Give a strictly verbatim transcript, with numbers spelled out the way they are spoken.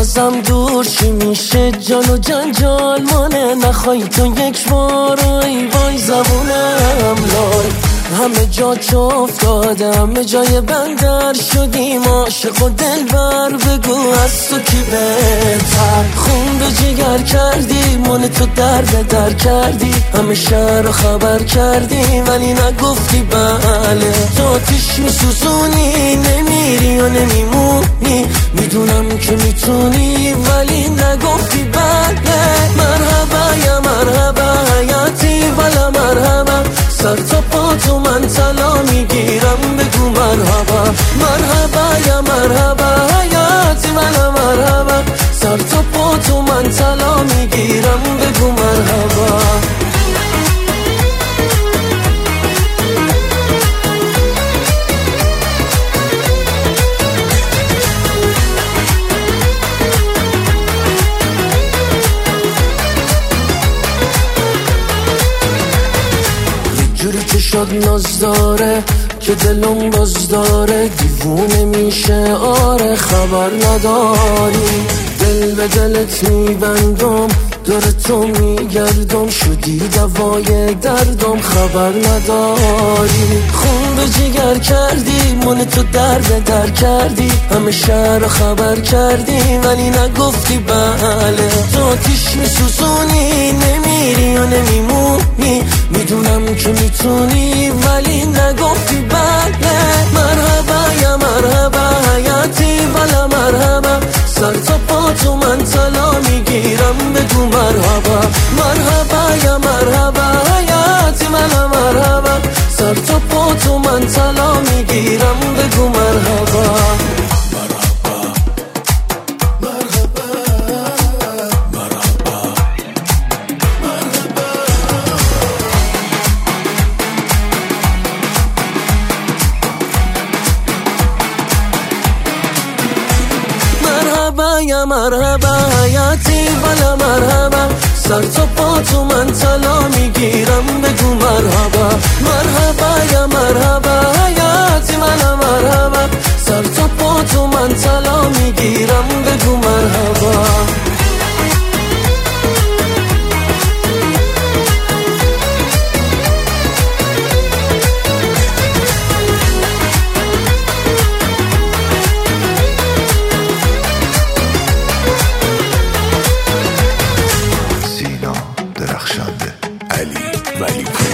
ازم دور چی میشه؟ جان و جنجال مانه، نخوای تو یک بار ای وای زبونم لای. همه جا چه افتاده، همه جای بندر شدیم عاشق و دلبر، بگو از تو کی بهتر؟ خون به جگر کردی، من تو در به در کردی، همه شهر رو خبر کردی ولی نگفتی بله. تو آتیش میسوزونی، نمیری و نمیمونی، میدونم که میتونی ولی نگفتی بله. مرحبا یا مرحبا حیاتی ولا مرحبا، سر تا پا تو من طلا میگیرم بگو مرحبا. مرحبا یا مرحبا حیاتی ولا مرحبا، سر تا پا تو من طلا میگیرم بگو مرحبا. جوری که شد ناز داره که دلم باز داره، دیوونه میشه آره خبر نداری. دل به دلت میبندم، دور تو میگردم، شدی دوای دردم خبر نداری. خون به جگر کردی، من تو در به در کردی، همه شهر رو خبر کردی ولی نگفتی بله. تو آتیش میسوزونی، نمیری و نمیمونی، میدونم که میتونی ولی نگفتی بله. مرحبا یا مرحبا حیاتی ولا مرحبا، سر تا پا تو من طلا میگیرم بگو مرحبا. مرحبا یا مرحبا حیاتی ولا مرحبا، سر تا پا تو من طلا میگیرم بگو مرحبا. مرحبا یا مرحبا حیاتی ولا مرحبا، سر تا پا تو من طلا میگیرم بگو مرحبا. مرحبا یا مرحبا حیاتی ولا مرحبا، سر تا پا تو من طلا میگیرم بگو مرحبا. درخشنده علی ولی